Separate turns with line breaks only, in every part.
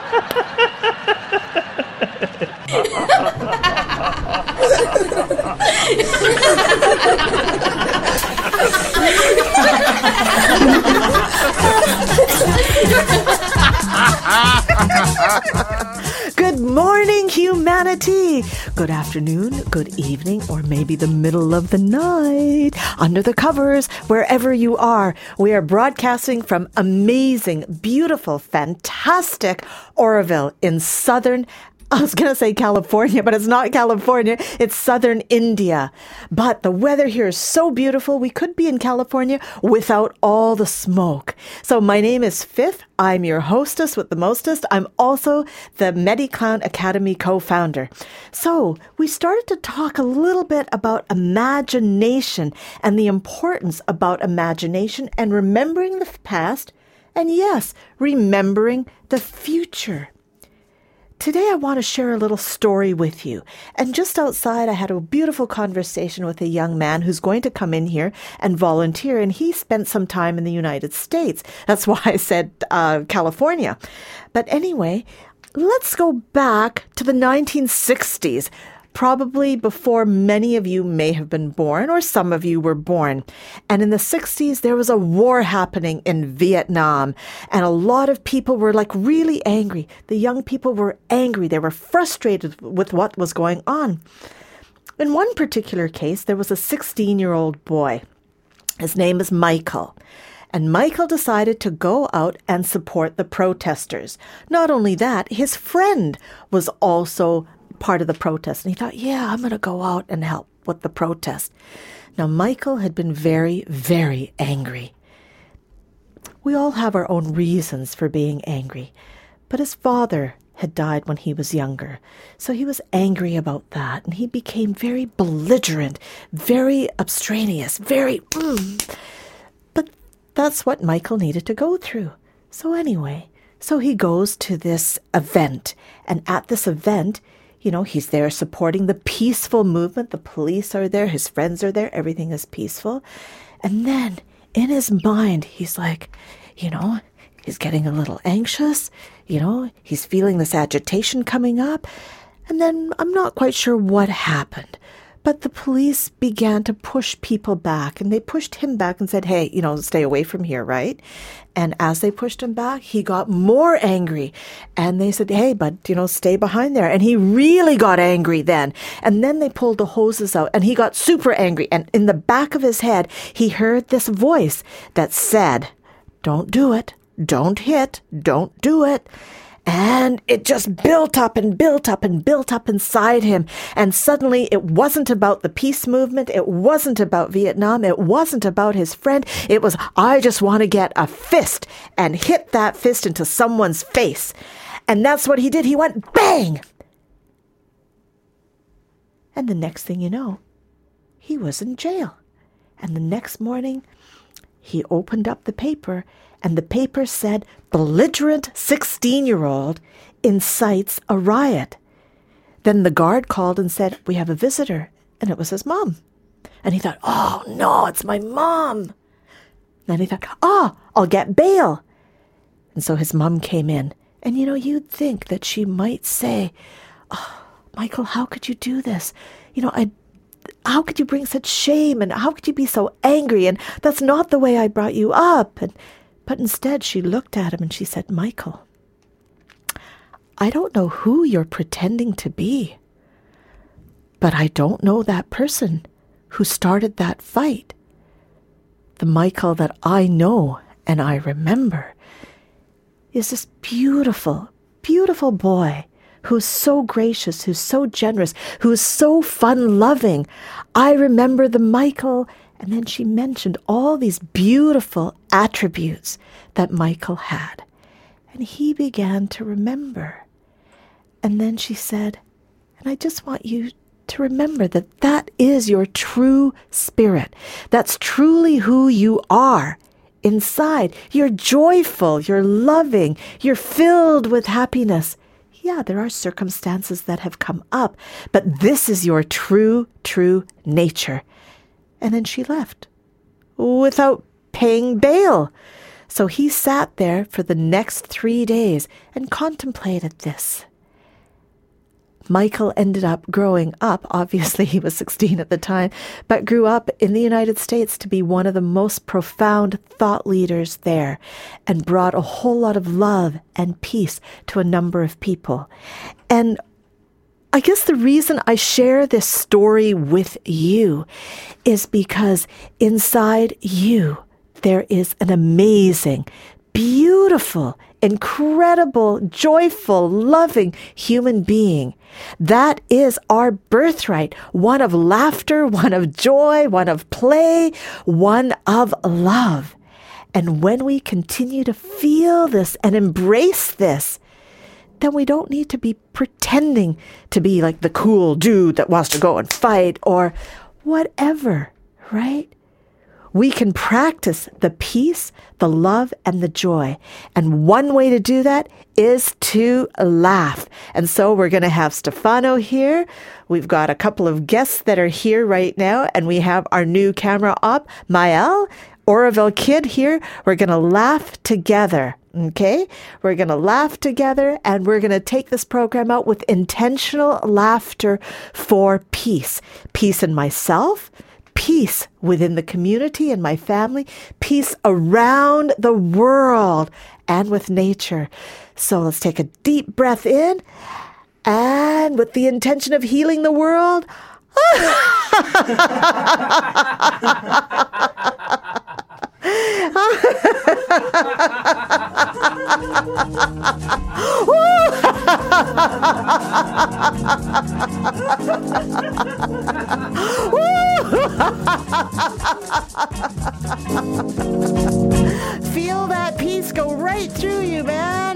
Good morning, humanity. Good afternoon, good evening, or maybe the middle of the night. Under the covers, wherever you are, we are broadcasting from amazing, beautiful, fantastic Oroville in I was going to say California, but it's not California. It's southern India. But the weather here is so beautiful, we could be in California without all the smoke. So my name is Fifth. I'm your hostess with the mostest. I'm also the MediClown Academy co-founder. So we started to talk a little bit about imagination and the importance about imagination and remembering the past. And yes, remembering the future. Today, I want to share a little story with you. And just outside, I had a beautiful conversation with a young man who's going to come in here and volunteer. And he spent some time in the United States. That's why I said California. But anyway, let's go back to the 1960s. Probably before many of you may have been born, or some of you were born. And in the 60s, there was a war happening in Vietnam. And a lot of people were like really angry. The young people were angry. They were frustrated with what was going on. In one particular case, there was a 16-year-old boy. His name is Michael. And Michael decided to go out and support the protesters. Not only that, his friend was also part of the protest. And he thought, yeah, I'm going to go out and help with the protest. Now, Michael had been very, very angry. We all have our own reasons for being angry. But his father had died when he was younger. So he was angry about that. And he became very belligerent, very abstemious, But that's what Michael needed to go through. So anyway, so he goes to this event. And at this event, he's there supporting the peaceful movement. The police are there. His friends are there. Everything is peaceful. And then in his mind, he's like, he's getting a little anxious. He's feeling this agitation coming up. And then I'm not quite sure what happened. But the police began to push people back, and they pushed him back and said, hey, stay away from here, right? And as they pushed him back, he got more angry. And they said, hey, but, stay behind there. And he really got angry then. And then they pulled the hoses out, and he got super angry. And in the back of his head, he heard this voice that said, don't do it, don't hit, don't do it. And it just built up and built up and built up inside him. And suddenly it wasn't about the peace movement. It wasn't about Vietnam. It wasn't about his friend. It was, I just want to get a fist and hit that fist into someone's face. And that's what he did. He went bang. And the next thing you know, he was in jail. And the next morning, he opened up the paper, and the paper said, belligerent 16-year-old incites a riot. Then the guard called and said, we have a visitor. And it was his mom. And he thought, oh, no, it's my mom. Then he thought, I'll get bail. And so his mom came in. And, you'd think that she might say, oh, Michael, how could you do this? How could you bring such shame? And how could you be so angry? And that's not the way I brought you up. But instead, she looked at him and she said, Michael, I don't know who you're pretending to be, but I don't know that person who started that fight. The Michael that I know and I remember is this beautiful, beautiful boy who's so gracious, who's so generous, who's so fun-loving. I remember the Michael. And then she mentioned all these beautiful attributes that Michael had. And he began to remember. And then she said, and I just want you to remember that that is your true spirit. That's truly who you are inside. You're joyful, you're loving, you're filled with happiness. Yeah, there are circumstances that have come up, but this is your true nature. And then she left without paying bail. So he sat there for the next 3 days and contemplated this. Michael ended up growing up, obviously he was 16 at the time, but grew up in the United States to be one of the most profound thought leaders there and brought a whole lot of love and peace to a number of people. And I guess the reason I share this story with you is because inside you, there is an amazing, beautiful, incredible, joyful, loving human being. That is our birthright, one of laughter, one of joy, one of play, one of love. And when we continue to feel this and embrace this, then we don't need to be pretending to be like the cool dude that wants to go and fight or whatever, right? We can practice the peace, the love, and the joy. And one way to do that is to laugh. And so we're going to have Stefano here. We've got a couple of guests that are here right now, and we have our new camera up. Mael, Oroville Kid here. We're going to laugh together. Okay? We're going to laugh together, and we're going to take this program out with intentional laughter for peace. Peace in myself, peace within the community and my family, peace around the world and with nature. So let's take a deep breath in, and with the intention of healing the world, feel that peace go right through you, man.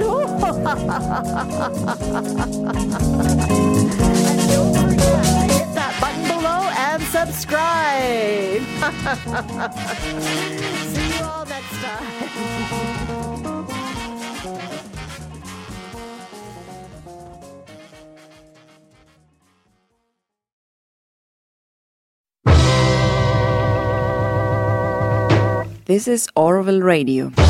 And don't forget to hit that button below and subscribe. See you all next time.
This is Oroville Radio.